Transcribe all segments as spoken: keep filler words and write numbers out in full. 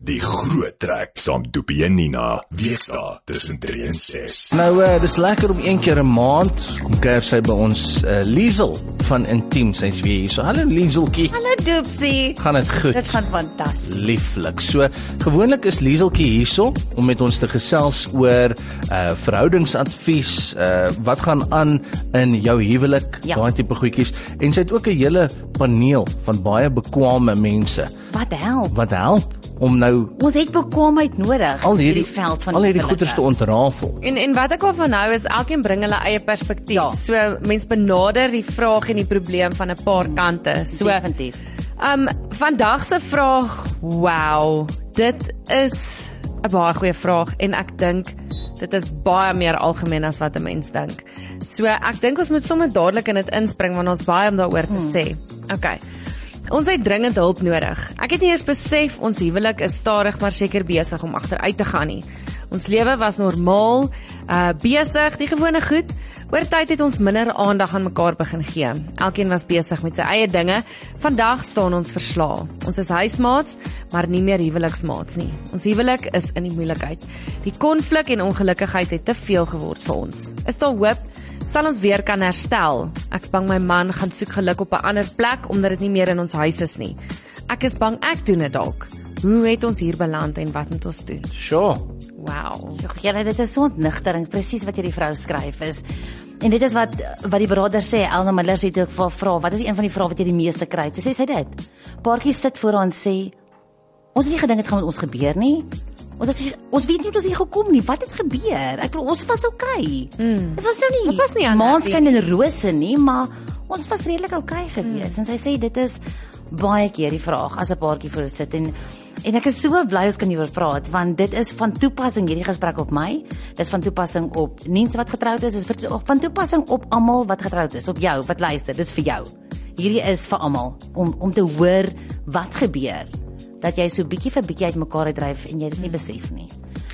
Die groot trek saam Doopie en Nina, wees daar tussen drie en ses. Nou, uh, dis lekker om een keer 'n maand, kom kuier sy by ons uh, Liesel van Intiem, sy's weer hier. So, hallo Lieseltjie. Hallo Doopsie. Gaan dit goed? Dit gaan fantasties. Lieflik. So, gewoonlik is Lieseltjie hierso om met ons te gesels oor uh, verhoudingsadvies, uh, wat gaan aan in jou huwelik, Ja. daai tipe goedjies. En sy het ook 'n hele paneel van baie bekwame mense Wat help? wat help om nou Ons het bekwaamheid nodig al in hierdie, veld van al hierdie huwelike. goeders te ontrafel. En en wat ek daarvan hou is elkeen bring hulle eie perspektief. Ja. So mens benader die vraag en die probleem van 'n paar kante. So Definitief. um vandag se vraag, wow, dit is 'n baie goeie vraag en ek dink dit is baie meer algemeen as wat 'n mens dink. So ek dink ons moet sommer dadelik in dit inspring want ons baie om daaroor te Hmm. sê. Okay. Ons het dringend hulp nodig. Ek het nie eers besef ons huwelik is stadig maar seker besig om agteruit te gaan nie. Ons lewe was normaal, uh besig, die gewone goed. Oor tyd het ons minder aandag aan mekaar begin gee. Elkeen was besig met sy eie dinge. Vandag staan ons verslaa. Ons is huismaats, maar nie meer huweliksmaats nie. Ons huwelik is in die moeilikheid. Die konflik en ongelukkigheid het te veel geword vir ons. Is daar hoop? Sal ons weer kan herstel? Ek is bang my man gaan soek geluk op 'n ander plek omdat dit nie meer in ons huis is nie. Ek is bang ek doen dit dalk. Hoe het ons hier beland en wat moet ons doen? Sure. Wow. Julle, dit is so ontnigtering, presies wat hierdie vrou skryf is. En dit is wat wat die broeder sê, Elna Miller sê toe ek vir haar vra, wat is een van die vrae wat jy die meeste kry? Toe sê sy dit. Paartjies sit voor haar en sê, ons het nie gedink dit gaan met ons gebeur nie. Ons het, ons weet nie hoe ons hier gekom nie. Wat het gebeur? Ek bedoel, ons was okay. Mm. Dit was nou nie, Ons was nie maanskyn en rose nie, maar ons was redelik okay geweest. Mm. En sy sê dit is baie keer die vraag as 'n paartjie voor sit en en ek is so bly ons kan hieroor praat want dit is van toepassing hierdie gesprek op my. Dis van toepassing op Niens wat getroud is, is van toepassing op almal wat getroud is, op jou wat luister. Dis vir jou. Hierdie is vir almal om om te hoor wat gebeur. Dat jy so bietjie vir bietjie uit mekaar uitdryf en jy dit nie besef nie.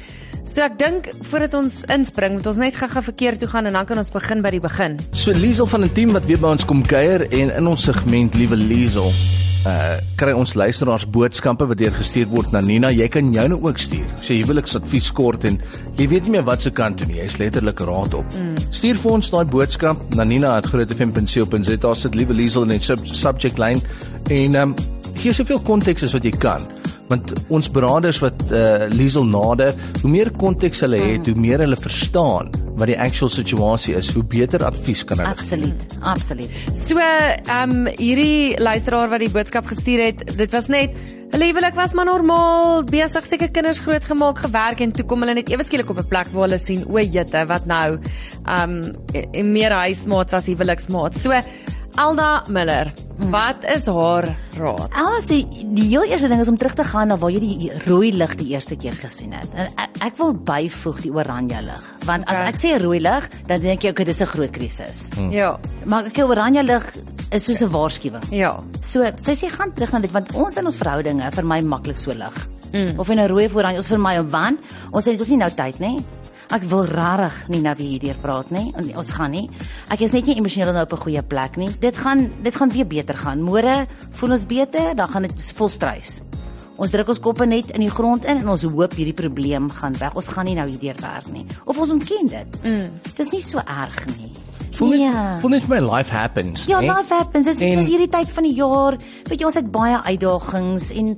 So ek dink voordat ons inspring, moet ons net gou-gou verkeer toe gaan en dan kan ons begin by die begin. So Liesel van Intiem wat weer by ons kom kuier en in ons segment Liewe Liesel, uh kry ons luisteraars boodskappe wat deur gestuur word na Nina. Jy kan joune ook stuur. As jy huweliksadvies kort en jy weet nie meer wat se kant toe nie, jy's letterlik raad op. Mm. Stuur vir ons daai boodskap na nina at groot f m punt co punt za. Daar sit Liewe Liesel in die sub subject line en um gee soveel konteks as wat jy kan. Want ons beraders wat uh, Liesel nader, hoe meer konteks hulle het, hoe meer hulle verstaan wat die actual situasie is, hoe beter advies kan hulle Absoluut, absoluut. So, um hierdie luisteraar wat die boodskap gestuur het, dit was net, hulle huwelik was maar normaal, besig seker kinders grootgemaak, gewerk en toe kom hulle net ewe skielik op 'n plek waar hulle sien, o jette, wat nou? Um en meer huismaats as huweliksmaats. So, Elna Miller, wat is haar raad? Elna sê die heel eerste ding is om terug te gaan na waar jy die rooi lig die eerste keer gesien het. En ek, ek wil byvoeg die oranje lig, want Okay. as ek sê rooi lig, dan dink jy okay, dis 'n groot krisis. Hmm. Ja, Maar ek oranje lig is soos 'n waarskuwing. ja. So, sy sê gaan terug na dit want ons in ons verhoudinge vir my maklik so lig. Mm. Of in 'n rooi of oranje, ons vir my want ons sê dit ons nie nou tyd nie. Ek wil rarig nie nou weer hierdeur praat nie. En ons gaan nie. Ek is net nie emosioneel nou op 'n goeie plek nie. Dit gaan dit gaan weer beter gaan. Môre voel ons beter, dan gaan dit vol strys. Ons druk ons koppe net in die grond in en ons hoop hierdie probleem gaan weg. Ons gaan nie nou hierdeur werk nie. Of ons ontken dit. Mm. Dit is nie so erg nie. Voel net, Ja. voel net vir my life happens. Ja, nee? life happens. Dis En- dis hierdie tyd van die jaar. Weet jy, ons het baie uitdagings en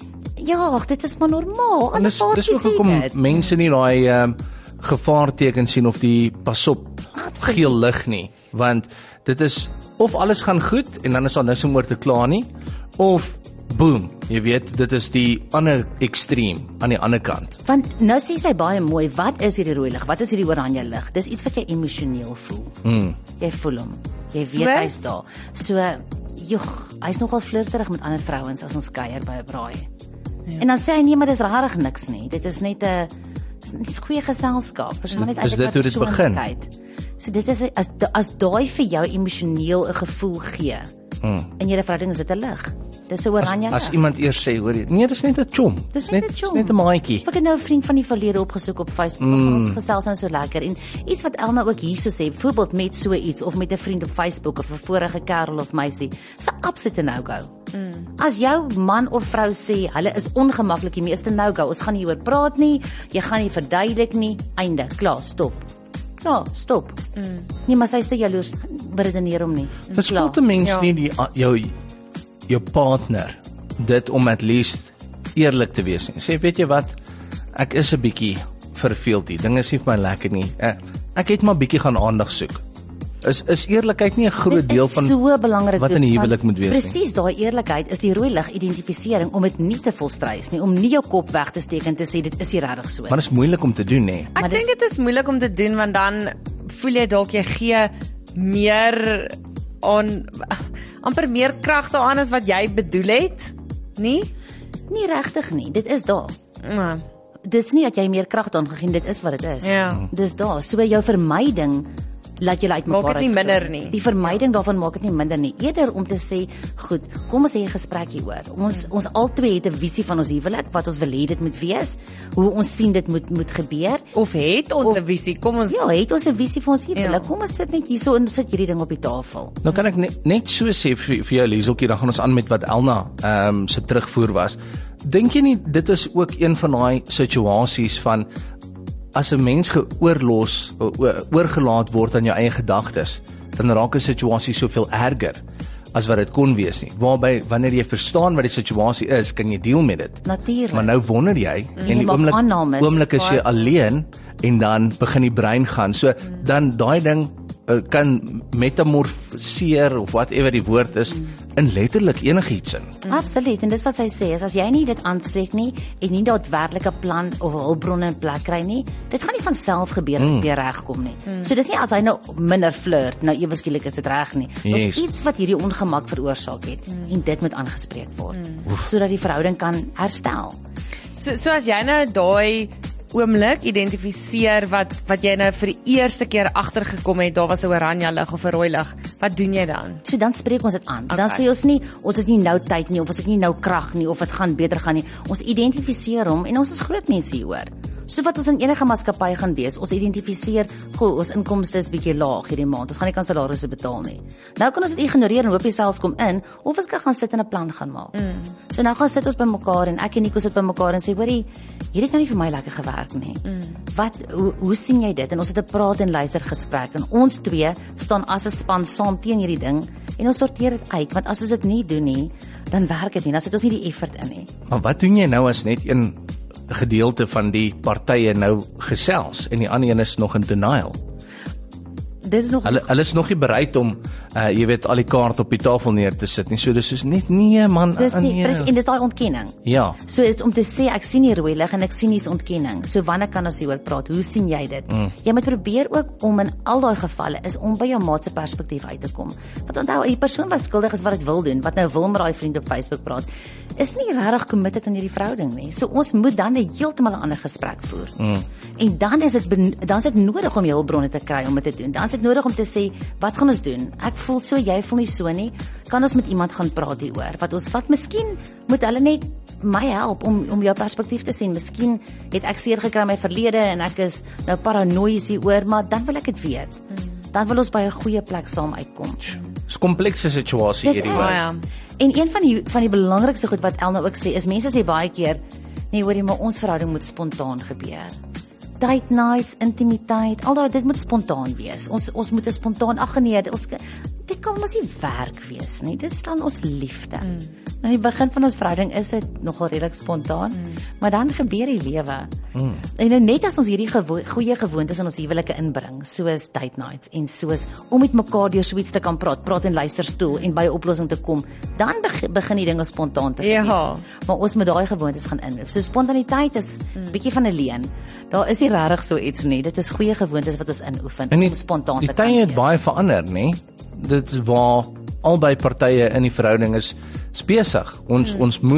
ja, dit is maar normaal. En Alle dis dis paartjies ook hoekom sê dit. mense nie daai um, gevaarteken sien of die pas op Absoluut. geel lig nie, want dit is of alles gaan goed en dan is daar niks om oor te kla nie, of boom, jy weet, dit is die ander ekstreem aan die ander kant. Want nou sê sy baie mooi, wat is hierdie rooi lig? Wat is hierdie oranje lig? Dis iets wat jy emosioneel voel. Mm. Jy voel hom. Jy weet Sweet. hy's daar. So, joh, hy's nogal flirterig met ander vrouens as ons kuier by 'n braai. Ja. En dan sê hy nee, maar dis rarig niks nie. Dit is net 'n dis net goeie geselskap. Dis maar net Is dit hoe dit begin? So dit is as as daai vir jou emosioneel 'n gevoel gee. Mm. In julle verhouding is dit 'n lig. Dis 'n oranje As, as lig. iemand eers sê, hoor jy, nee, dis net 'n chom. Dis net 'n chom. Dis net 'n maatjie. Ek het nou 'n vriend van die verlede opgesoek op Facebook. Mm. Ons gesels nou so lekker en iets wat Elna ook hierso sê, byvoorbeeld met so iets of met 'n vriend op Facebook of 'n vorige kerel of meisie, is 'n absolute no-go. Mm. As jou man of vrou sê hulle is ongemaklik, die meeste no-go. Ons gaan nie oor praat nie, jy gaan nie verduidelik nie, einde, klaar, stop. Ja, stop. Mm. Nee, maar sy is te jaloers, beredeneer hom nie. Verskil te mens Ja. nie die jou jou partner dit om at least eerlik te wees nie. Sê, weet jy wat? Ek is 'n bietjie verveeld hier. Dinge is nie vir my lekker nie. Ek het maar bietjie gaan aandag soek. Is is eerlikheid nie 'n groot deel van so belangrik wat in 'n huwelik moet wees nie? Presies, daai eerlikheid is die rooi lig identifisering om dit nie te volstrys nie, om nie jou kop weg te steek en te sê dit is nie regtig so. Maar dit is moeilik om te doen, nê? Ek Maar dink dit is moeilik om te doen want dan voel jy dalk jy gee meer aan amper meer krag daaraan as wat jy bedoel het, nie? Nie regtig nie, dit is daar. Ja. Dis nie dat jy meer krag daaraan gegee, dit is wat dit is. Ja. Dis daar. So jou vermyding laat julle uitmekaar Maak dit nie minder nie. Die vermyding daarvan maak dit nie minder nie. Eerder om te sê, goed, kom ons hê 'n gesprek hieroor. Ons ons albei het 'n visie van ons huwelik, wat ons wil hê dit moet wees, hoe ons sien dit moet moet gebeur. Of het ons 'n visie? Kom ons Ja, het ons 'n visie vir ons huwelik. Ja. Kom ons sit net hierso en sit hierdie ding op die tafel. Nou kan ek net, net so sê vir, vir jou Lieseltjie, dan gaan ons aan met wat Elna ehm um, se terugvoer was. Dink jy nie dit is ook een van daai situasies van as 'n mens geoorlos oorgelaat word aan jou eie gedagtes, dan raak 'n situasie soveel erger as wat dit kon wees nie. Waarby wanneer jy verstaan wat die situasie is, kan jy deel met dit. Natuurlik. Maar nou wonder jy en jy die maak oomblik aannames. oomblik is jy Maar- alleen en dan begin die brein gaan. So dan daai ding uh, kan metamorfoseer of whatever die woord is in letterlik enigiets in. Mm. Absoluut, en dis wat sy sê, is as jy nie dit aanspreek nie en nie daadwerklike plan of hulpbronne in plek kry nie, dit gaan nie van self gebeur dat mm. weer regkom nie. Mm. So dis nie as hy nou minder flirt, nou ewe skielik is dit reg nie. Dis Yes. iets wat hierdie ongemak veroorsaak het mm. en dit moet aangespreek word mm. sodat die verhouding kan herstel. So so as jy nou daai oomblik identifiseer wat wat jy nou vir die eerste keer agtergekom het, daar was 'n oranje lig of 'n rooi lig. Wat doen jy dan? So dan spreek ons dit aan. Okay. Dan sê ons nie ons het nie nou tyd nie of ons het nie nou krag nie of dit gaan beter gaan nie. Ons identifiseer hom en ons is groot mense hieroor. So wat ons in enige maatskappy gaan wees, ons identifiseer, goh, ons inkomste is bietjie laag hierdie maand. Ons gaan nie kan salarisse betaal nie. Nou kan ons dit ignoreer en hoop jy selfs kom in of ons kan gaan sit en 'n plan gaan maak. Mm. So nou gaan sit ons bymekaar en ek en Nico sit bymekaar en sê, hoorie, hierdie het nou nie vir my lekker gewerk nie. Mm. Wat hoe, hoe sien jy dit? En ons het 'n praat en luister gesprek en ons twee staan as 'n span saam teen hierdie ding en ons sorteer dit uit, want as ons dit nie doen nie, dan werk dit nie. Dan sit ons nie die effort in nie. Maar wat doen jy nou as net een gedeelte van die partye nou gesels en die ander een is nog in denial? Dit is nog Hulle hulle is nog nie bereid om uh, jy weet al die kaarte op die tafel neer te sit nie. So dis is net nee man, dis uh, nie nee. presies en dis daai ontkenning. Ja. So is om te sê ek sien die rooi lig en ek sien hier's ontkenning. So wanneer kan ons hieroor praat? Hoe sien jy dit? Mm. Jy moet probeer ook om in al daai gevalle is om by jou maat se perspektief uit te kom. Want onthou, die persoon wat skuldig is wat dit wil doen, wat nou wil met daai vriend op Facebook praat, is nie regtig committed aan hierdie verhouding nie. So ons moet dan 'n heeltemal 'n ander gesprek voer. Mm. En dan is dit dan is dit nodig om jou hulpbronne te kry om dit te doen. Dan is dit nodig om te sê, wat gaan ons doen? Ek voel so, jy voel nie so nie. Kan ons met iemand gaan praat hieroor? Wat ons wat miskien moet hulle net my help om om jou perspektief te sien. Miskien het ek seer gekry in my verlede en ek is nou paranoïes hieroor, maar dan wil ek dit weet. Dan wil ons by 'n goeie plek saam uitkom. Dis 'n komplekse situasie Dit hierdie is. was. Ja. En een van die van die belangrikste goed wat Elna ook sê is mense sê baie keer, nee hoorie, maar ons verhouding moet spontaan gebeur. Date nights, intimiteit, al daai dit moet spontaan wees. Ons ons moet 'n spontaan ag nee, ons dit kan mos nie werk wees nie. Dit staan ons liefde. Mm. Nou die begin van ons verhouding is dit nogal redelik spontaan, mm. maar dan gebeur die lewe. Mm. En net as ons hierdie gewo goeie gewoontes in ons huwelike inbring, soos date nights en soos om met mekaar deur suits te kan praat, praat en luister stoel en by 'n oplossing te kom, dan beg begin die dinge spontaan te gebeur. Ja. Maar ons moet daai gewoontes gaan inroep. So spontaniteit is 'n mm. bietjie van 'n leen. Daar is nie regtig so iets nie. Dit is goeie gewoontes wat ons inoefen En die, om spontaan die te kan tye het wees. baie verander, nê? Dit is waar albei partye in die verhouding is besig. Ons hmm. ons moet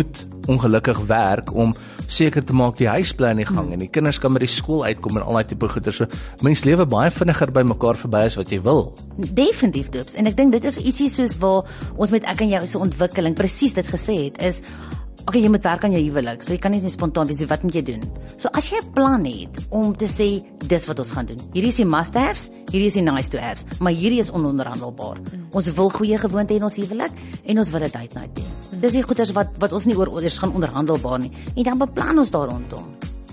ongelukkig werk om seker te maak die huis bly in die gang hmm. en die kinders kan by die skool uitkom en al daai tipe goeder. So mens lewe baie vinniger by mekaar verby as wat jy wil. Definitief Doops. En ek dink dit is ietsie soos waar ons met ek en jou se ontwikkeling presies dit gesê het is okay, jy moet werk aan jou huwelik, so jy kan nie net spontaan wees, wat moet jy doen? So as jy 'n plan het om te sê, dis wat ons gaan doen. Hierdie is die must-haves, hierdie is die nice-to-haves, maar hierdie is ononderhandelbaar. Mm. Ons wil goeie gewoonte in ons huwelik en ons wil dit date night doen. Mm. Dis die goeders wat wat ons nie oor ouders gaan onderhandelbaar nie. En dan beplan ons daar rondom.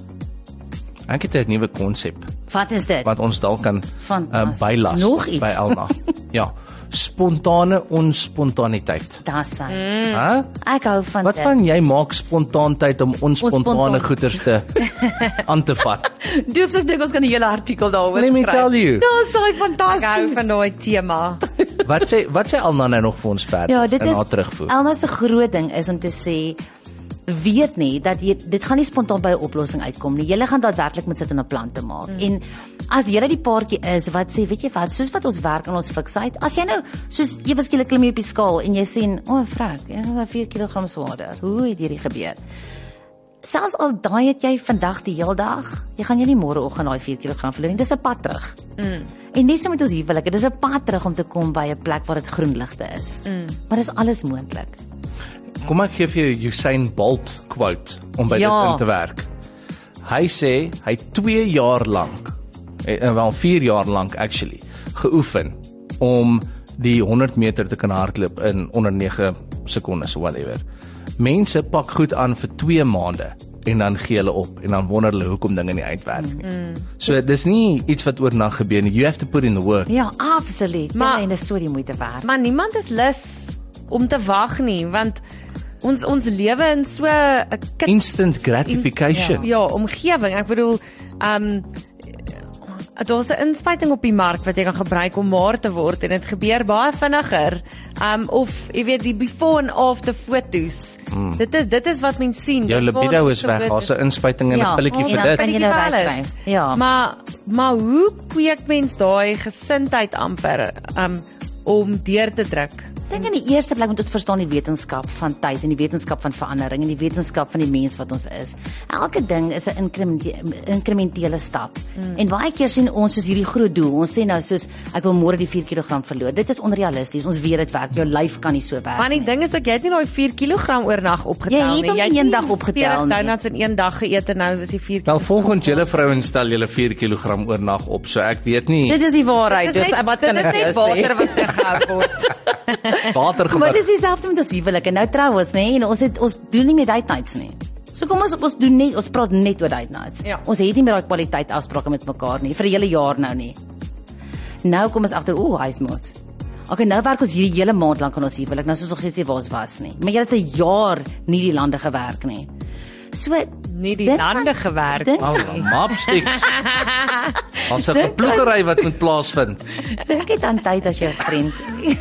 Ek het 'n nuwe konsep. Wat is dit? Wat ons dalk kan uh, bylas Nog iets? by Elna. Ja. Spontane onspontaniteit. Dis hy. Mm. Huh? Ek hou van Wat dit. van jy maak spontaan tyd om onspontane Onspontaan. goeders te aan te vat? Doops, ek dink ons kan 'n hele artikel daaroor Let me skryf. tell you. Dis so Ek hou fantasties. van daai tema. Wat sê wat sê Elna nou nog vir ons verder Ja, dit en is haar terugvoer? Elna se groot ding is om te sê weet nie dat jy dit gaan nie spontaan by 'n oplossing uitkom nie. Jy gaan daadwerklik met sit om 'n plan te maak. Mm. En as jy die paartjie is wat sê, weet jy wat, soos wat ons werk aan ons fiksheid, as jy nou soos ewe skielik klim jy op die skaal en jy sien, o, oh, vrek, jy is vier kilogram swaarder. Hoe het hierdie gebeur? Selfs al daai het jy vandag die heel dag, jy gaan jy nie môreoggend daai vier kilogram verloor nie. Dis 'n pad terug. Mm. En dis so met ons huwelik, dis 'n pad terug om te kom by 'n plek waar dit groen ligte is. Mm. Maar dis alles moontlik. Kom ek gee vir jou Usain Bolt quote om by Ja. dit in te werk. Hy sê hy twee jaar lank, en wel vier jaar lank actually, geoefen om die honderd meter te kan hardloop in onder nege sekondes of whatever. Mense pak goed aan vir twee maande en dan gee hulle op en dan wonder hulle hoekom dinge nie uitwerk nie. Mm. So dis nie iets wat oornag gebeur nie. You have to put in the work. Ja, absoluut. Maar- Maar en dis so die moeite werd. Maar niemand is lus om te wag nie, want ons ons lewe in so 'n kit- Instant gratification. Ja, omgewing. Ek bedoel, ehm um, daar's 'n inspuiting op die mark wat jy kan gebruik om maar te word en dit gebeur baie vinniger. Um of jy weet die before and after foto's. Mm. Dit is dit is wat mense sien. Jou Dis waar libido dit is weg. gebeur. Daar's 'n inspuiting en 'n Ja, pilletjie en vir dan dit. kan jy Pilletjie nou vir reg alles. kry. Ja. Maar maar hoe kweek mens daai gesindheid amper um om deur te druk? Ek dink in die eerste plek moet ons verstaan die wetenskap van tyd en die wetenskap van verandering en die wetenskap van die mens wat ons is. Elke ding is 'n inkrementi- inkrementele stap. Mm. En baie keer sien ons soos hierdie groot doel. Ons sê nou soos ek wil môre die vier kilogram verloor. Dit is onrealisties. Ons weet dit werk. Jou lyf kan nie so werk Maar die nie. ding is ook jy het nie daai vier kilogram oornag opgetel Jy het nie. hom nie een dag opgetel veertig nie. donuts in een dag geëet en nou is die vier Wel volgens julle vrouens stel julle vier kilogram oornag op. So ek weet nie. Dit is die waarheid. Dit is net, wat dit kan is ek net vir jou water sê? wat teggehou word. Water Maar gewig. dis dieselfde met ons huwelik en nou trou ons, nê? En ons het ons doen nie meer date nights nie. So kom ons ons doen net ons praat net oor date nights. Ja. Ons het nie meer daai kwaliteit afsprake met mekaar nie vir 'n hele jaar nou nie. Nou kom ons agter, o, hy's mots. Okay, nou werk ons hierdie hele maand lank aan ons huwelik. Nou soos ons gesê waar ons was nie. Maar jy het 'n jaar nie die lande gewerk nie. So Nie die dit lande gaan- gewerk. dink- Al mapsticks. Ons het 'n ploegery wat moet plaasvind. Dink net aan tyd as jou vriend.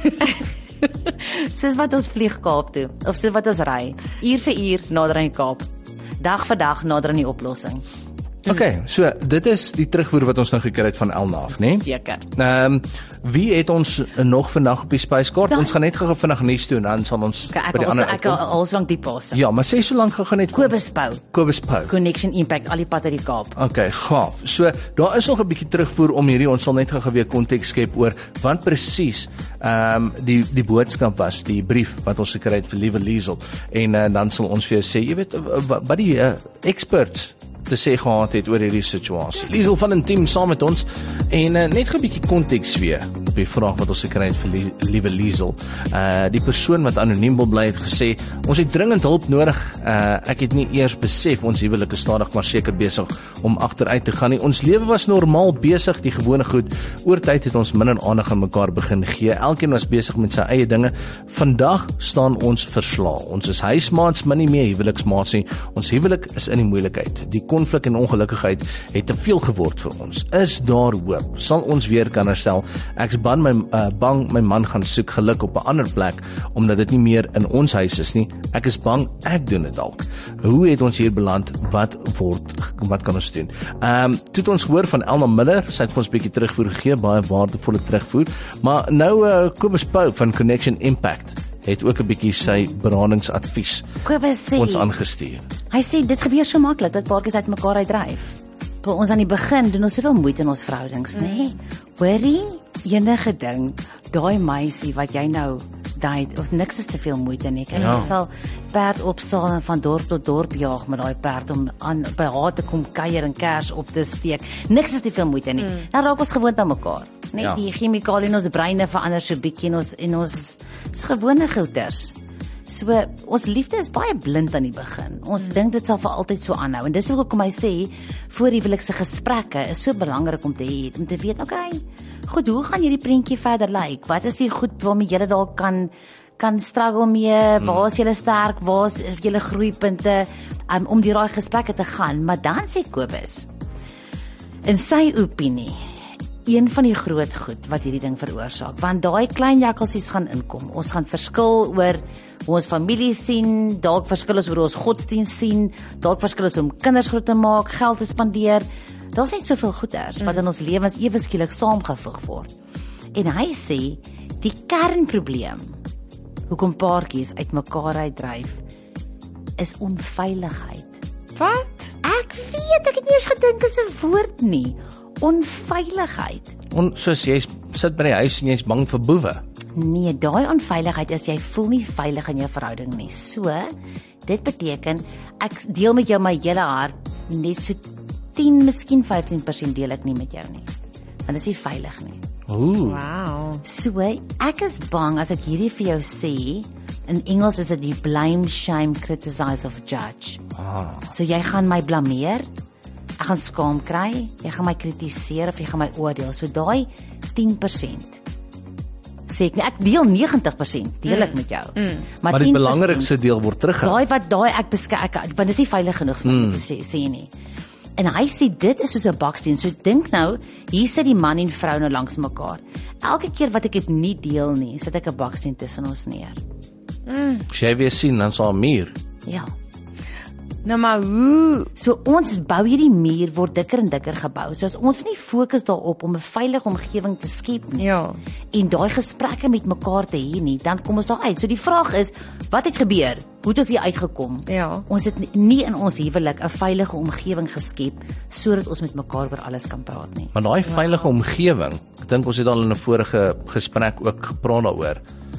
Soos wat ons vlieg Kaap toe of so wat ons ry, uur vir uur nader aan die Kaap. Dag vir dag nader aan die oplossing. Okay, so dit is die terugvoer wat ons nou gekry het van Elna af, né? Seker. Ehm um, wie het ons nog vandag op die spyskaart? Dan- Ons gaan net gou vinnig nuus doen dan sal ons Okay, ek by die also ander ek uitkom. al lank die pas. Ja, maar sê so lank gegaan net Kobus Pau, Kobus Pau. Connection Impact al die pad uit die Kaap. Okay, gaaf. So daar is nog 'n bietjie terugvoer om hierdie ons sal net gou weer konteks skep oor want presies ehm um, die die boodskap was die brief wat ons gekry het vir Liewe Liesel en uh, dan sal ons vir jou sê, jy weet wat die uh, experts te sê gehad het oor hierdie situasie. Liesel van 'n team saam met ons en uh, net 'n bietjie konteks weer op die vraag wat ons gekry het vir Lie Liewe Liesel. Uh die persoon wat anoniem wil bly het gesê ons het dringend hulp nodig. Uh ek het nie eers besef ons huwelik is stadig maar seker besig om agteruit te gaan nie. Ons lewe was normaal besig, die gewone goed. Oor tyd het ons minder aandag aan mekaar begin gee. Elkeen was besig met sy eie dinge. Vandag staan ons verslaa. Ons is huismaats, maar nie meer huweliksmaats nie. Ons huwelik is in die moeilikheid. Die konflik en ongelukkigheid het te veel geword vir ons. Is daar hoop? Sal ons weer kan herstel? Ek's bang my uh, bang my man gaan soek geluk op 'n ander plek omdat dit nie meer in ons huis is nie. Ek is bang ek doen dit dalk. Hoe het ons hier beland? Wat word wat kan ons doen? Ehm um, toe het ons hoor van Elna Miller, sy het vir ons 'n bietjie terugvoer gegee, baie waardevolle terugvoer. Maar nou uh, Kobus Pau van Connection Impact het ook 'n bietjie sy beradingsadvies Kobus sê, ons aangestuur. hy sê dit gebeur so maklik dat paartjies uit mekaar uitdryf. By ons aan die begin doen ons soveel moeite in ons verhoudings, mm. nê? Hoorie, enige ding, daai meisie wat jy nou date, of niks is te veel moeite nie. Kyk, Ja. jy sal perd opsaal en van dorp tot dorp jaag met daai perd om aan by haar te kom kuier en kers op te steek. Niks is te veel moeite nie. Mm. Dan raak ons gewoond aan mekaar. Net Ja. die chemikalie in ons breine verander so bietjie en ons en ons is gewone goeters. So, ons liefde is baie blind aan die begin. Ons hmm. dink dit sal vir altyd so aanhou. En dis hoekom hy sê, voor huwelikse gesprekke is so belangrik om te hê, om te weet, okay, goed, hoe gaan hierdie prentjie verder lyk? Wat is die goed waarmee julle dalk kan kan struggle mee? Hmm. Waar is julle sterk? Waar is julle groeipunte? Um, om deur daai gesprekke te gaan. Maar dan sê Kobus, in sy opinie, een van die groot goed wat hierdie ding veroorsaak, want daai klein jakkalsies gaan inkom. Ons gaan verskil oor hoe ons familie sien, dalk verskil ons oor ons godsdienst sien, dalk verskil ons om kinders groot te maak, geld te spandeer. Daar's net soveel goeders wat in ons lewens ewe skielik saamgevoeg word. En hy sê die kernprobleem hoekom paartjies uitmekaar uitdryf is onveiligheid. Wat? Ek weet, ek het nie eens gedink is 'n woord nie. Onveiligheid. On, soos jy sit by die huis en jy's bang vir boewe. Nee, daai onveiligheid is jy voel nie veilig in jou verhouding nie. So, dit beteken ek deel met jou my hele hart, net so tien, miskien vyftien persent deel ek nie met jou nie. Want dit is nie veilig nie. Ooh. Wow. So, ek is bang as ek hierdie vir jou sê, in Engels is dit die blame, shame, criticize of judge. Ah. So jy gaan my blameer, ek gaan skaam kry, jy gaan my kritiseer of jy gaan my oordeel. So daai tien persent sê ek nie, ek deel negentig persent deel ek met jou. Mm. Maar, Maar die belangrikste deel word teruggehou. daai wat daai ek beskik, ek, want dit is nie veilig genoeg vir my mm. te sê, sê nie. En hy sê dit is soos 'n baksteen. So dink nou, hier sit die man en vrou nou langs mekaar. Elke keer wat ek dit nie deel nie, sit ek 'n baksteen tussen ons neer. Mm. As jy weer sien, dan sal 'n muur. Ja. Nou maar hoe? So ons bou hierdie muur word dikker en dikker gebou. So as ons nie fokus daarop om 'n veilige omgewing te skep nie, Ja. en daai gesprekke met mekaar te hê nie, dan kom ons daar uit. So die vraag is, wat het gebeur? Hoe het ons hier uitgekom? Ja. Ons het nie in ons huwelik 'n veilige omgewing geskep sodat ons met mekaar oor alles kan praat nie. Maar daai veilige omgewing, ek dink ons het al in 'n vorige gesprek ook gepraat daaroor,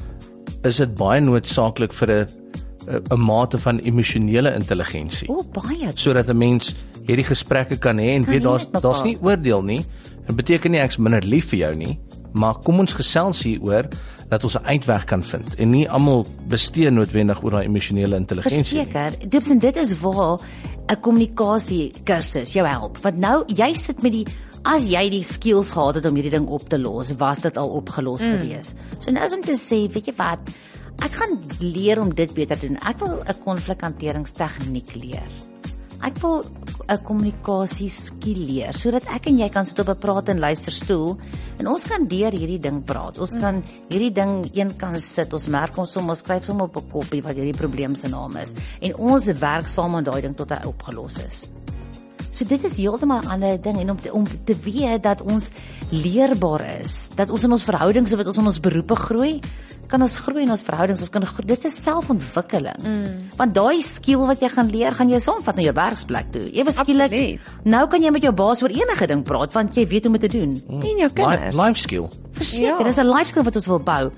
is dit baie noodsaaklik vir 'n 'n mate van emosionele intelligensie. O, baie. Sodat 'n mens hierdie gesprekke kan hê en Kan weet hê daar's met mekaar. daar's nie oordeel nie. Dit beteken nie ek's minder lief vir jou nie, maar kom ons gesels hieroor dat ons 'n uitweg kan vind en nie almal bestee noodwendig oor daai emosionele intelligensie nie. Verseker, Doopsin, dit is waar 'n kommunikasie kursus jou help. Want nou jy sit met die as jy die skills gehad het om hierdie ding op te los, was dit al opgelos mm. gewees. So nou is om te sê, weet jy wat, ek gaan leer om dit beter te doen. Ek wil 'n konflikhanteringstegniek leer. Ek wil 'n kommunikasie skill leer sodat ek en jy kan sit op 'n praat en luister stoel en ons kan deur hierdie ding praat. Ons mm. kan hierdie ding een kan sit. Ons merk ons som, ons skryf som op 'n koppie wat hierdie probleem se naam is en ons werk saam aan daai ding tot hy opgelos is. So dit is heeltemal 'n ander ding en om te, om te weet dat ons leerbaar is, dat ons in ons verhoudings of wat ons in ons beroepe groei, kan ons groei in ons verhoudings, ons kan groei, dit is selfontwikkeling. Mm. Want daai skill wat jy gaan leer, gaan jy saamvat na jou werksplek toe. Ewe skielik, Absoluut. nou kan jy met jou baas oor enige ding praat want jy weet hoe om dit te doen. En jou kinders. Life skill. Verseker, Ja. dis 'n life skill wat ons wil bou.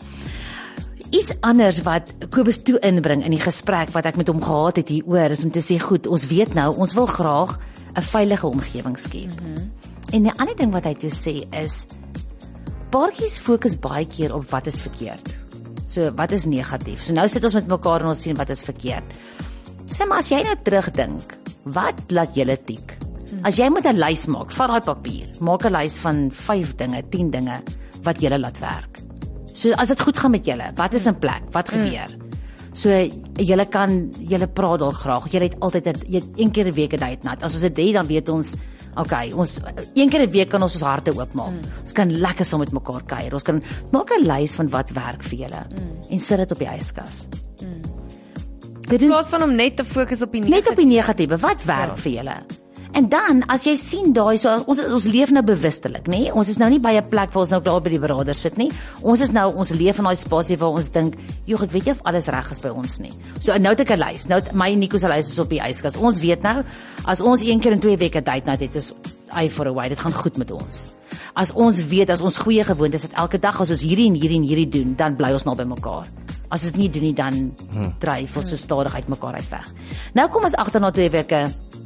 Iets anders wat Kobus toe inbring in die gesprek wat ek met hom gehad het hieroor is om te sê, goed, ons weet nou, ons wil graag 'n veilige omgewing skep. Mm-hmm. En 'n ander ding wat hy toe sê is paartjies fokus baie keer op wat is verkeerd. So wat is negatief. So nou sit ons met mekaar en ons sien wat is verkeerd. Sê maar as jy nou terugdink, wat laat julle tik? As jy moet 'n lys maak, vat daai papier, maak 'n lys van vyf dinge, tien dinge wat julle laat werk. So as dit goed gaan met julle, wat is in plek? Wat gebeur? Mm. So julle kan julle praat dalk graag. Julle het altyd 'n een keer 'n week 'n date night. As ons dit het, dan weet ons, okay, ons een keer 'n week kan ons ons harte oopmaak. Mm. Ons kan lekker saam met mekaar kuier. Ons kan maak 'n lys van wat werk vir julle mm. en sit dit op die yskas. Mm. In plaas van om net te fokus op die Net op die negatiewe. negatiewe, wat werk ja. vir julle? En dan as jy sien daai so ons ons leef nou bewustelik, nê? Ons is nou nie by 'n plek waar ons nou klaar by die broeder sit nie. Ons is nou ons leef in daai spasie waar ons dink, "Joh, ek weet nie of alles reg is by ons nie." So nou het ek 'n lys. Nou het my en Nico se lys is op die yskas. Ons weet nou as ons een keer in twee weke date night het, is eye for a way. Dit gaan goed met ons. As ons weet as ons goeie gewoontes is dit elke dag as ons hierdie en hierdie en hierdie doen, dan bly ons naby mekaar. As ons dit nie doen nie, dan hmm. dryf ons so stadig uit mekaar uit weg. Nou kom ons agter na twee weke.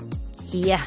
Ja.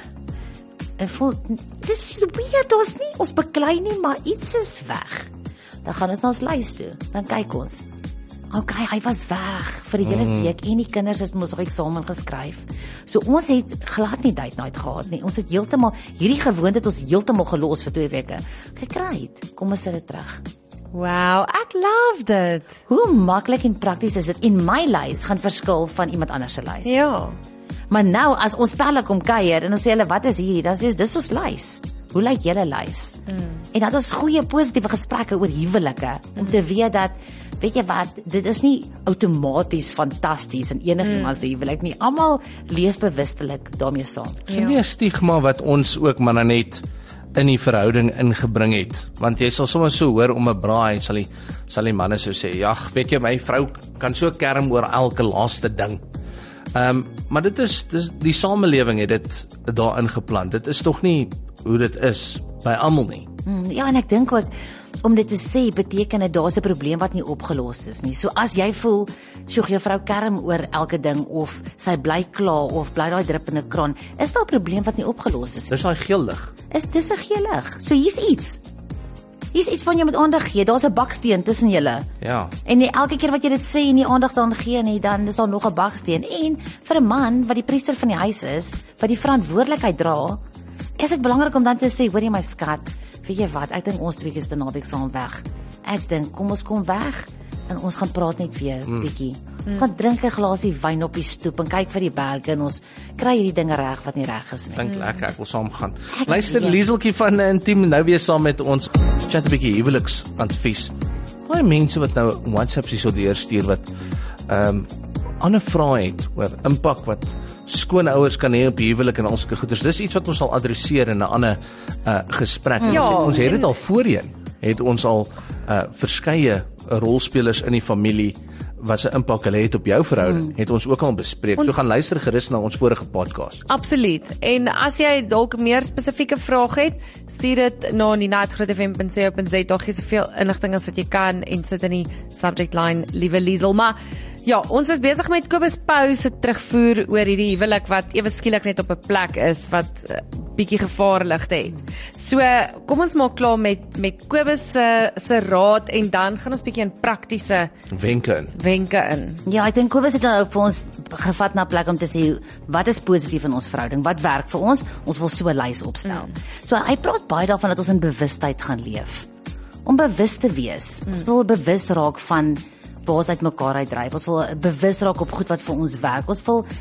Ek voel dit is weird, ons nie ons beklei nie, maar iets is weg. Dan gaan ons na ons lys toe. Dan kyk ons. Okay, hy was weg vir die hele mm. week en die kinders het mos nog eksamen geskryf. So ons het glad nie date night gehad nie. Ons het heeltemal hierdie gewoonte het ons heeltemal gelos vir twee weke. Kyk, right. Kom ons sit dit terug. Wow, ek love dit. Hoe maklik en prakties is dit? En my lys gaan verskil van iemand anders se lys. Ja. Maar nou as ons pelle kom kuier en dan sê hulle wat is hierdie? Dan sê ons dis ons lys. Hoe lyk julle lys? Mm. En dat ons goeie positiewe gesprekke oor huwelike mm. om te weet dat weet jy wat, dit is nie outomaties fantasties in enigiemand se huwelik nie. Almal leef bewustelik daarmee saam. Geen nie 'n stigma wat ons ook maar net in die verhouding ingebring het. Want jy sal sommer so hoor om 'n braai sal die sal die manne so sê, "Ja, weet jy my vrou kan so kerm oor elke laaste ding." Ehm, um, maar dit is dis die samelewing het dit daarin geplant. Dit is tog nie hoe dit is by almal nie. Hmm, ja, en ek dink ook om dit te sê beteken dit daar's 'n probleem wat nie opgelos is nie. So as jy voel, "Sjoe, jou vrou kerm oor elke ding of sy bly kla of bly daai drup in 'n kraan," is daar 'n probleem wat nie opgelos is nie. Dis daai geel lig. Is dis 'n geel lig. So hier's iets. Hier's iets van jy moet aandag gee. Daar's 'n baksteen tussen julle. Ja. En nie elke keer wat jy dit sê en nie aandag daaraan gee nie, dan is daar nog 'n baksteen. En vir 'n man wat die priester van die huis is, wat die verantwoordelikheid dra, is dit belangrik om dan te sê, "Hoor jy my skat, weet jy wat, ek dink ons twee is te naweek saam weg. Ek dink kom ons kom weg en ons gaan praat net weer mm. bietjie. Ons mm. gaan drink 'n glasie wyn op die stoep en kyk vir die berge en ons kry hierdie dinge reg wat nie reg is nie." Dink lekker, ek wil saam gaan. Luister, Lieseltjie van Intiem nou weer saam met ons. Chat 'n bietjie huweliks advies. Baie mense wat nou WhatsApps hier so deurstuur wat ehm um, ander vrae het oor impak wat skoonouers kan hê op huwelik en al sulke goeders. Dis iets wat ons sal adresseer in 'n ander uh, gesprek. Ja, ons, ons het dit al voorheen. Het ons al uh, verskeie rolspelers in die familie wat se impak hulle het op jou verhouding, hmm. het ons ook al bespreek. So gaan luister gerus na ons vorige podcast. Absoluut. En as jy dalk meer spesifieke vrae het, stuur dit na nina at groot f m punt co punt za. Daar gee soveel inligting as wat jy kan en sit in die subject line Liewe Liesel. Maar ja, ons is besig met Kobus Pau se terugvoer oor hierdie huwelik wat ewe skielik net op 'n plek is wat uh, bietjie gevaarligte het. So, kom ons maak klaar met met Kobus se se raad en dan gaan ons bietjie in praktiese wenke in. Wenke in. Ja, ek dink Kobus het nou vir ons gevat na 'n plek om te sê wat is positief in ons verhouding? Wat werk vir ons? Ons wil so 'n lys opstel. Mm. So hy praat baie daarvan dat ons in bewustheid gaan leef. Om bewus te wees. Mm. Ons wil bewus raak van waar ons uit mekaar uitdryf. Ons wil bewus raak op goed wat vir ons werk. Ons wil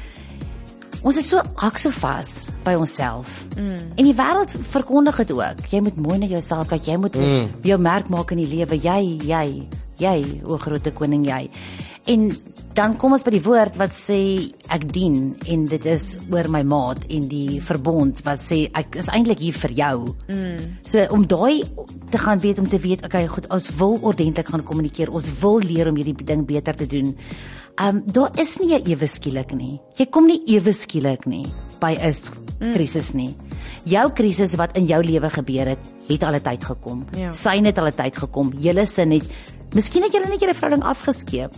ons is so ak so vas by onsself. Mm. En die wêreld verkondig dit ook. Jy moet mooi na jouself kyk. Jy moet mm. jou merk maak in die lewe. Jy, jy, jy, o groot koning jy. En dan kom ons by die woord wat sê ek dien en dit is oor my maat en die verbond wat sê ek is eintlik hier vir jou. Mm. So om daai te gaan weet om te weet okay goed ons wil ordentlik gaan kommunikeer. Ons wil leer om hierdie ding beter te doen. Um daar is nie 'n ewe skielik nie. Jy kom nie ewe skielik nie by 'n krisis nie. Jou krisis wat in jou lewe gebeur het, het al 'n tyd gekom. Ja. Syne het al 'n tyd gekom. Julle sin het miskien het julle net julle verhouding afgeskeep.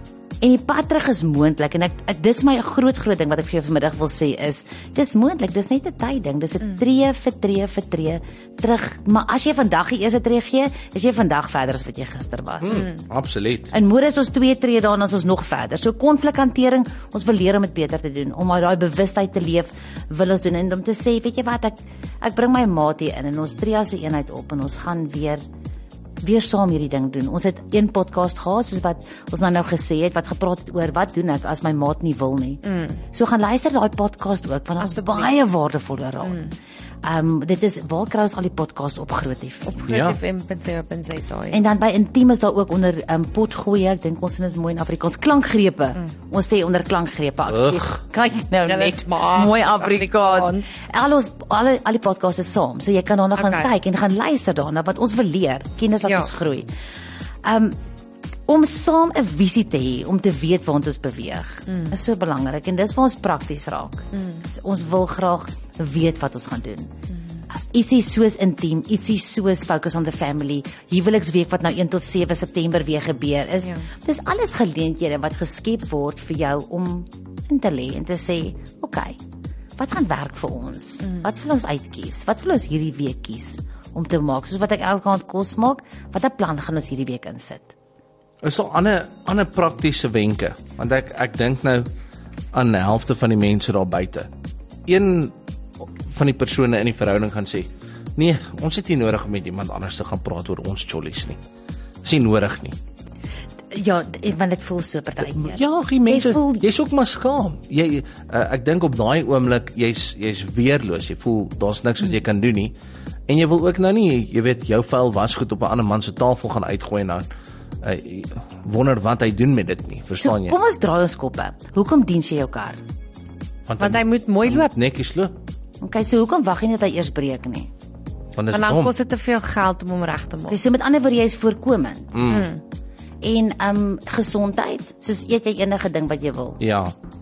En die pad terug is moontlik en ek, ek dis my groot groot ding wat ek vir jou vanmiddag wil sê is dis moontlik, dis net 'n tydding, dis 'n mm. tree vir tree vir tree terug, maar as jy vandag die eerste tree gee, is jy vandag verder as wat jy gister was. Mm, absoluut. En môre is ons twee tree daarna as ons nog verder. So konflikhantering, ons wil leer om dit beter te doen, om daai bewustheid te leef, wil ons doen en om te sê, weet jy wat, ek ek bring my maat hier in en ons tree as 'n eenheid op en ons gaan weer weer saam hierdie ding doen. Ons het een podcast gehad soos wat ons nou nou gesê het wat gepraat het oor wat doen ek as my maat nie wil nie. Mm. So gaan luister daai podcast ook want ons baie waardevolle raad. Mm. Um dit is waar kry ons al die podcasts op Groot F M. Op Ja. Groot F M punt co punt za. En dan by Intiem is daar ook onder um, potgooi, ek dink ons is mooi in Afrikaans, klankgrepe. Mm. Ons sê onder klankgrepe. Ugh. Kyk nou Julle net, is maar mooi Afrikaans. Afrikaans. Al ons alle al die podcasts is saam, so jy kan daarna gaan Okay. kyk en gaan luister daarna wat ons wil leer, kennis laat Ja. ons groei. Um om saam 'n visie te hê, om te weet waar ons beweeg, mm. is so belangrik en dis waar ons prakties raak. Mm. Ons wil graag weet wat ons gaan doen. Mm. Ietsie soos Intiem, ietsie soos Focus on the Family, huweliksweek wat nou een tot sewe September weer gebeur is. Ja. Dis alles geleenthede wat geskep word vir jou om in te lê en te sê, oké, okay, wat gaan werk vir ons? Mm. Wat wil ons uitkies? Wat wil ons hierdie week kies om te maak? Soos wat ek elke aand kos maak, watter plan gaan ons hierdie week insit? Is daar ander ander praktiese wenke? Want ek ek dink nou aan die helfte van die mense daar buite. Een van die persone in die verhouding gaan sê, nee, ons het nie nodig om met iemand anders te gaan praat oor ons jollies nie. Dis nie nodig nie. Ja, want dit voel so partykeer. Ja, die mense, Jy voel- jy's ook maar skaam. Jy uh, ek dink op daai oomblik jy's jy's weerloos. Jy voel daar's niks wat jy kan doen nie. En jy wil ook nou nie, jy weet, jou vuil wasgoed op 'n ander man se tafel gaan uitgooi en dan uh, wonder wat hy doen met dit nie. So, Verstaan jy? kom ons draai ons koppe. Hoekom dien jy jou kar? Want hy moet mooi loop. netjies loop. Okay, so hoekom wag jy net hy eers breek nie? Want dit Want is dan dom. kos dit te veel geld om hom reg te maak. Okay, so met ander woorde jy is voorkomend. Mm. En um gesondheid, soos eet jy enige ding wat jy wil. Ja.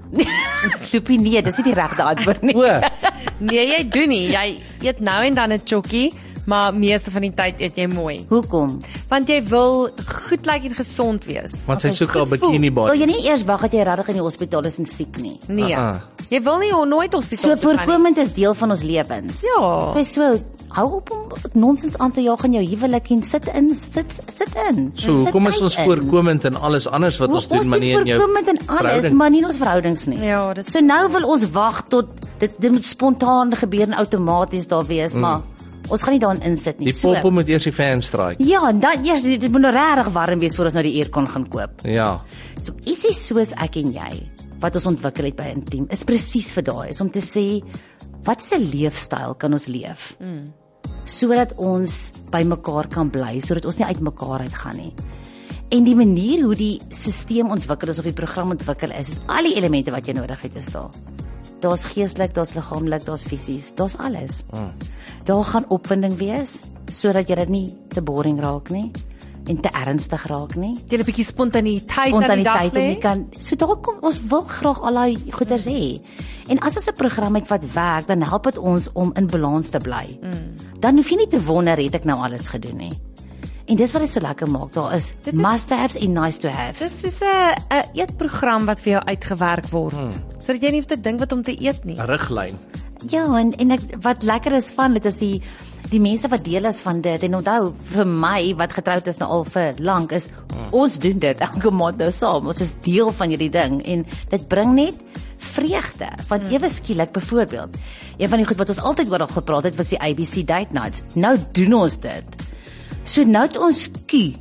Loopie nee, dis nie die regte antwoord nie. O, Nee, jy doen nie. Jy eet nou en dan 'n chokkie, maar meeste van die tyd eet jy mooi. Hoekom? Want jy wil goed lyk en gesond wees. want sy Okay, soek al goed bikini Wil body. jy nie eers wag dat jy regtig in die hospitaal is en siek nie? Nee. Uh-uh. Jy wil nie nooit So hospitaal toe gaan nie. voorkomend is deel van ons lewens. Ja. Okay, so hou op om nonsens aan te jaag in jou huwelik en sit in, sit sit in. So, Sit hoekom is tyd ons in. voorkomend in alles anders wat ons doen, maar nie in jou voorkomend in alles, verhouding? maar nie in ons verhoudings nie. Ja, dis- So nou wil ons wag tot dit dit moet spontaan gebeur en outomaties daar wees, mm. maar ons gaan nie daarin insit nie. Die So poppel moet eers die fan strike. ja, en dan eers dit moet nou regtig warm wees voor ons nou die aircon gaan koop. Ja. So ietsie soos ek en jy wat ons ontwikkel het by Intiem is presies vir daai is om te sê wat is 'n leefstyl kan ons leef? Mm. Sodat ons by mekaar kan bly, sodat ons nie uit mekaar uitgaan nie. En die manier hoe die stelsel ontwikkel is of die program ontwikkel is, is al die elemente wat jy nodig het is daar. Daar's geestelik, daar's liggaamlik, daar's fisies, daar's alles. Mm. Daar gaan opwinding wees sodat jy dit nie te boring raak nie en te ernstig raak nie. Jy 'n bietjie spontaniteit aan die dag Spontaniteit en jy lê. kan so daar kom ons wil graag al daai goeders hê. En as ons 'n program het wat werk, dan help dit ons om in balans te bly. Mm. Dan hoef jy nie te wonder het ek nou alles gedoen nie. En dis wat dit so lekker maak. Daar is must-haves en nice-to-haves. Dis soos 'n 'n eetprogram wat vir jou uitgewerk word, Hmm. sodat jy nie hoef te dink wat om te eet nie. 'n Riglyn. Ja, en en ek, wat lekker is van dit is die die mense wat deel is van dit en onthou vir my wat getroud is nou al vir lank is hmm. ons doen dit elke maand nou saam. Ons is deel van hierdie ding en dit bring net vreugde. Want hmm. ewe skielik byvoorbeeld, een van die goed wat ons altyd oor al gepraat het was die A B C date nights. Nou doen ons dit. So nou het ons Q.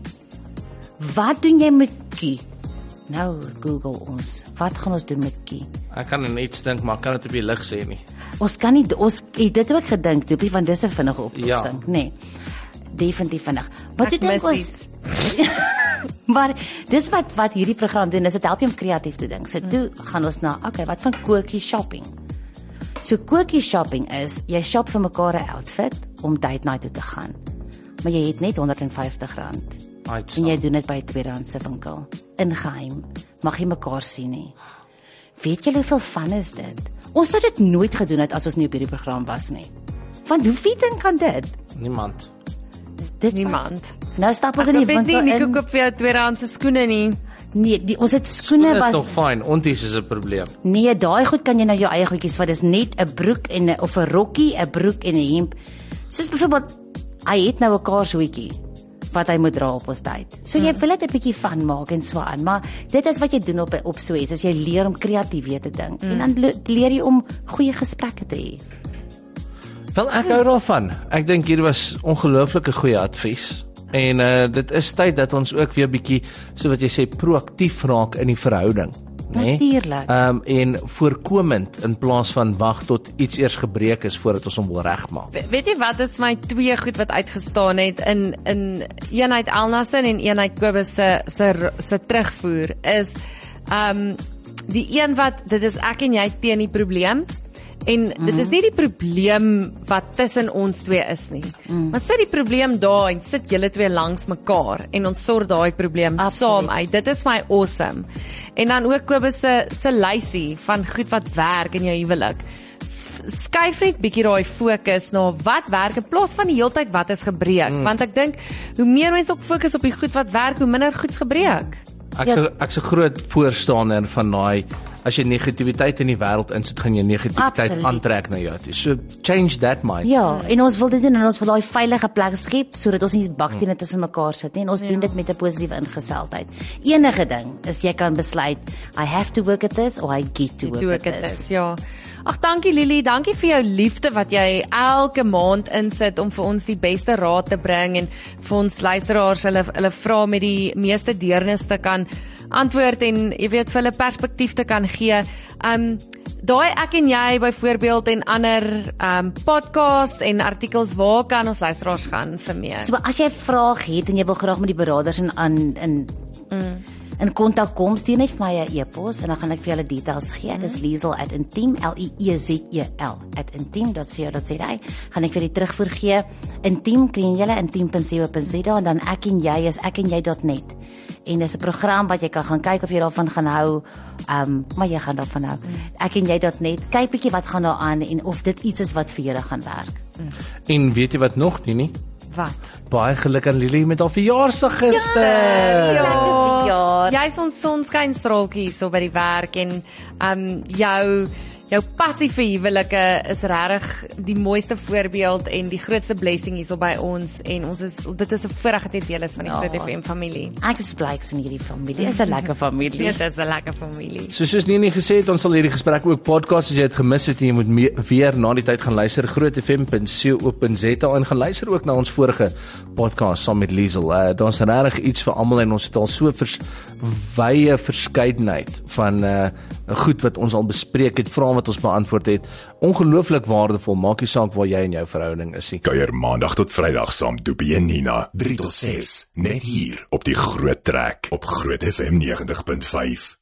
Wat doen jy met Q? Nou Google ons. Wat gaan ons doen met Q? Ek kan net iets dink, maar ek kan dit op die lig sê nie. Ons kan nie ons het dit ook gedink, Doopie, want dis 'n vinnige oplossing, Ja. nê. Nee, definitief vinnig. Wat Ek jy dink mis ons iets. Maar dis wat wat hierdie program doen, is dit help jou om kreatief te dink. So toe gaan ons na, okay, wat van kootjie shopping? So kootjie shopping is jy shop vir mekaar 'n outfit om date night toe te gaan. Maar jy het net honderd en vyftig rand. En jy doen dit by 'n tweedehandse winkel in geheim. Mag jy mekaar sien nie. Weet julle hoeveel fun is dit? Ons sou dit nooit gedoen het as ons nie op hierdie program was nie. Want hoeveel ding kan dit? Niemand. Is dit Niemand. Was, nou stap ons in die Ek weet nie, winkel Nico in. koop vir jou tweedehandse skoene nie. Nee, die, ons het skoene Dit is was tog fyn. Onties is 'n probleem. Nee, daai goed kan jy nou jou eie goedjies vat. Dis net 'n broek en 'n of 'n rokkie, 'n broek en 'n hemp. Soos byvoorbeeld hy het nou 'n kaarshoedjie wat hy moet dra op ons tyd. So jy wil dit 'n bietjie van maak en so aan, maar dit is wat jy doen op op so iets, as jy leer om kreatief te dink mm. en dan le- leer jy om goeie gesprekke te hê. Wel, ek hou daarvan. Ek dink hier was ongelooflike goeie advies. En uh dit is tyd dat ons ook weer bietjie, so wat jy sê, proaktief raak in die verhouding. nê? Natuurlijk. Ehm um, en voorkomend in plaas van wag tot iets eers gebreek is voordat ons hom wil regmaak. We, weet jy wat is my twee goed wat uitgestaan het in in eenheid Elnasen en eenheid Kobus se se se terugvoer is um die een wat dit is ek en jy teen die probleem. En mm. dit is nie die probleem wat tussen ons twee is nie. Mm. Maar sit die probleem daar en sit julle twee langs mekaar en ons sort daai probleem saam uit. Dit is my awesome. En dan ook Kobus se se lysie van goed wat werk in jou huwelik. Skuif net bietjie daai fokus na wat werk in plaas van die heeltyd wat is gebreek. Mm. Want ek dink hoe meer mense ook fokus op die goed wat werk, hoe minder goed gebreek. Ek ja. ek's 'n groot voorstander van daai as jy negativiteit in die wêreld insit, gaan jy negativiteit Absoluut. aantrek na jou toe. So change that mind. Ja, en ons wil dit doen en ons wil daai veilige plek skep sodat ons nie bakstene hmm. tussen mekaar sit nie en ons ja. doen dit met 'n positiewe ingesteldheid. Enige ding is jy kan besluit I have to work at this or I get to work, to work at this. this. Ja. Ag dankie Lily, dankie vir jou liefde wat jy elke maand insit om vir ons die beste raad te bring en vir ons luisteraars hulle hulle vra met die meeste deernis te kan antwoord en jy weet vir hulle perspektief te kan gee. Um daai ek en jy byvoorbeeld en ander um podcasts en artikels, waar kan ons luisteraars gaan vir meer? So as jy 'n vraag het en jy wil graag met die beraders in in in mm. in kontak kom, stuur net vir my 'n e-pos en dan gaan ek vir julle details gee. Mm. Dis Liesel at intiem L I E Z E L at intiem dot co dot za. Gaan ek vir die terugvoer gee. Intiem kry julle intiem punt co punt za en dan ek en jy is ek en jy dot net. En dis 'n program wat jy kan gaan kyk of jy daarvan gaan hou. Um, maar jy gaan daarvan hou. Mm. ek en jy dot net. Kyk bietjie wat gaan daar aan en of dit iets is wat vir julle gaan werk. Mm. En weet jy wat nog nie nie? Wat? Baie geluk aan Lily met haar verjaarsdag gister. Ja, ja. Jy is ons sonskynstraaltjie so by die werk en um jou jou passie vir huwelike is regtig die mooiste voorbeeld en die grootste blessing hierso by ons en ons is dit is 'n voorreg dat jy deel is van die ja. Groot F M familie. Ek is bly ek in hierdie familie. Dit is 'n lekker familie. Dit is 'n lekker familie. So soos Nini gesê het, ons sal hierdie gesprek ook podcast as jy dit gemis het en jy moet mee, weer na die tyd gaan luister groot f m punt co punt za en gaan luister ook na ons vorige podcast saam met Liesel. Uh, daar's regtig iets vir almal en ons het al so vers, wye verskeidenheid van uh, goed wat ons al bespreek het, vrae wat ons beantwoord het. Ongelooflik waardevol, maak nie saak waar jy in jou verhouding is nie. Kuier maandag tot Vrydag saam Doopie en Nina, drie tot ses, net hier op die Groot Trek op Groot F M negentig punt vyf.